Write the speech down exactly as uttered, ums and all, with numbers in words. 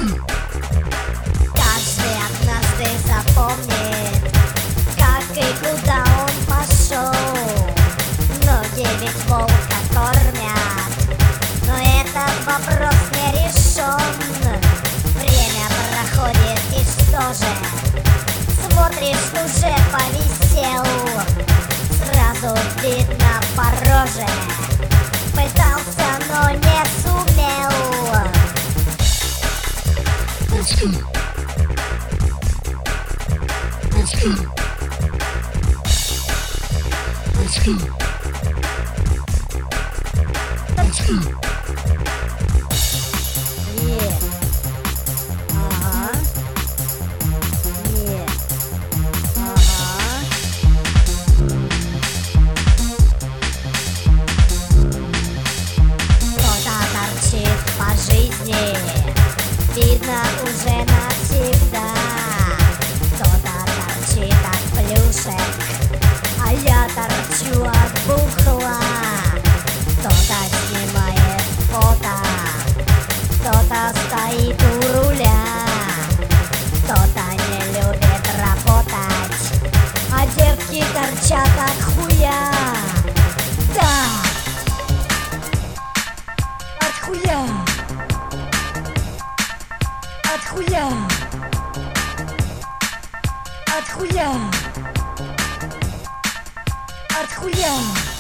Каждый однажды запомнит, как и куда он пошел. Ноги ведь волка кормят, но этот вопрос не решен. Время проходит, и что же? Смотришь, уже повисел. Сразу видно по роже. Пытался, но не сумел. Очки. Очки. Очки. Очки. Нет. Ага. Нет. Ага. Кто-то торчит по жизни, видно уже навсегда. Кто-то торчит от плюшек, а я торчу от бухла. Кто-то снимает фото, кто-то стоит у руля, кто-то не любит работать, а девки торчат от хуя. Да, от хуя, от хуя, от хуя, от хуя.